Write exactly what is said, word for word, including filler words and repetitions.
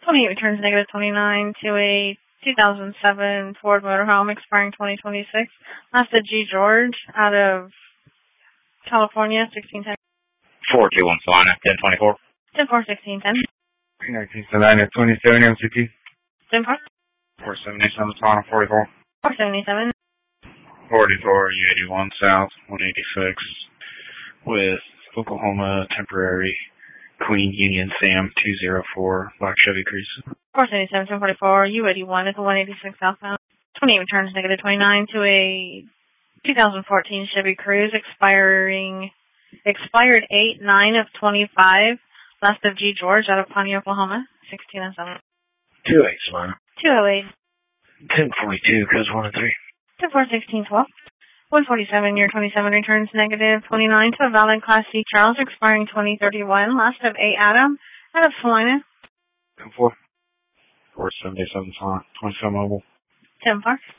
twenty-eight returns negative twenty-nine to a two thousand seven Ford motorhome expiring twenty twenty-six. Last of G. George out of California, sixteen ten. four two one Solana, ten twenty-four. ten four, sixteen ten. nineteen Solana, twenty-seven M C T. ten four. four seventy-seven Solana, forty-four. four seventy-seven. forty-four U eighty-one South, one eighty-six. With Oklahoma temporary Queen Union Sam two oh four Black Chevy Cruze. four seventy-seven, ten forty-four, U eighty-one is a one eighty-six southbound. twenty-eight returns negative twenty-nine to a two thousand fourteen Chevy Cruze expiring, expired eight nine of twenty-five. Last of G. George out of Pawnee, Oklahoma, sixteen oh seven. two eight Solana. two oh eight. ten forty-two, goes one and three. ten four, sixteen twelve. one forty-seven, year twenty-seven returns negative twenty-nine to a valid Class C Charles expiring twenty thirty-one. Last of A. Adam out of Salina. ten four. four seventy-seven Solana, twenty-seven mobile. ten four.